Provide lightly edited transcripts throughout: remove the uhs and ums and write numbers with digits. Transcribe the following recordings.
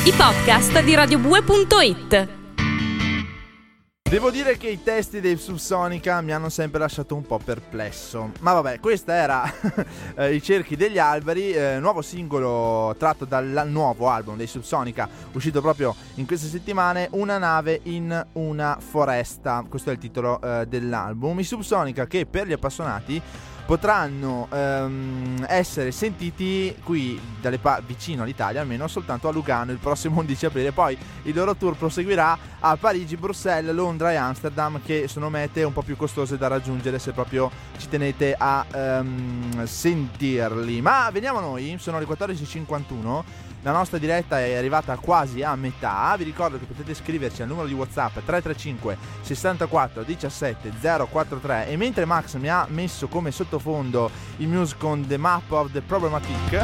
i podcast di radiobue.it. Devo dire che i testi dei Subsonica mi hanno sempre lasciato un po' perplesso. Ma vabbè, questa era I cerchi degli alberi, nuovo singolo tratto dal nuovo album dei Subsonica, uscito proprio in queste settimane, Una nave in una foresta. Questo è il titolo dell'album. I Subsonica, che per gli appassionati potranno essere sentiti qui vicino all'Italia, almeno soltanto a Lugano il prossimo 11 aprile. Poi il loro tour proseguirà a Parigi, Bruxelles, Londra e Amsterdam, che sono mete un po' più costose da raggiungere se proprio ci tenete a sentirli. Ma veniamo a noi, sono le 14.51. La nostra diretta è arrivata quasi a metà. Vi ricordo che potete scriverci al numero di WhatsApp 335 64 17 043. E mentre Max mi ha messo come sottofondo il Muse con The Map of the Problematic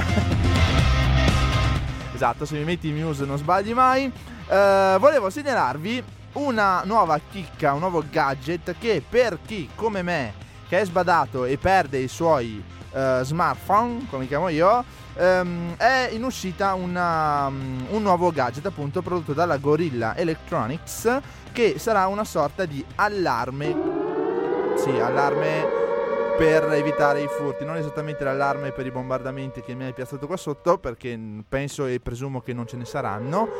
esatto, se mi metti il Muse non sbagli mai, volevo segnalarvi una nuova chicca, un nuovo gadget che per chi come me che è sbadato e perde i suoi smartphone, come li chiamo io, è in uscita un nuovo gadget, appunto prodotto dalla Gorilla Electronics, che sarà una sorta di allarme per evitare i furti. Non esattamente l'allarme per i bombardamenti che mi hai piazzato qua sotto, perché penso e presumo che non ce ne saranno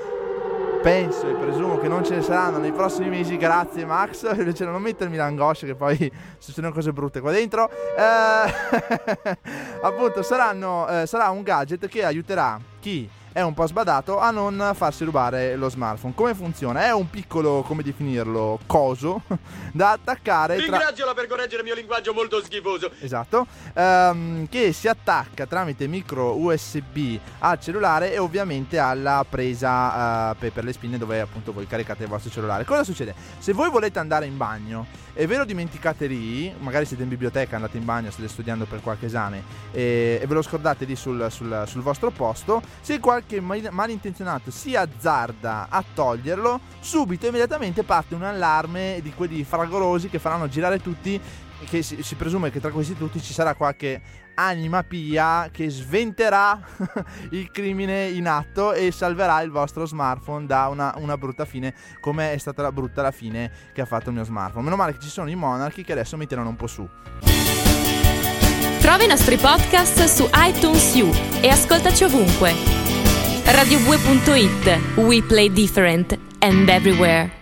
nei prossimi mesi. Grazie Max, invece non mettermi l'angoscia che poi succedono cose brutte qua dentro. Appunto sarà un gadget che aiuterà chi è un po' sbadato a non farsi rubare lo smartphone. Come funziona? È un piccolo, come definirlo, coso da attaccare. Ringraziala per correggere il mio linguaggio molto schifoso. Esatto, che si attacca tramite micro USB al cellulare e ovviamente alla presa per le spine dove appunto voi caricate il vostro cellulare. Cosa succede? Se voi volete andare in bagno e ve lo dimenticate lì, magari siete in biblioteca, andate in bagno, state studiando per qualche esame e ve lo scordate lì sul vostro posto, se qualche malintenzionato si azzarda a toglierlo, subito immediatamente parte un allarme di quelli fragorosi che faranno girare tutti, che si presume che tra questi tutti ci sarà qualche anima pia che sventerà il crimine in atto e salverà il vostro smartphone da una brutta fine, come è stata la brutta la fine che ha fatto il mio smartphone. Meno male che ci sono i Monarchy che adesso mi tirano un po' su. Trova i nostri podcast su iTunes U e ascoltaci ovunque. radiobue.it. We play different and everywhere.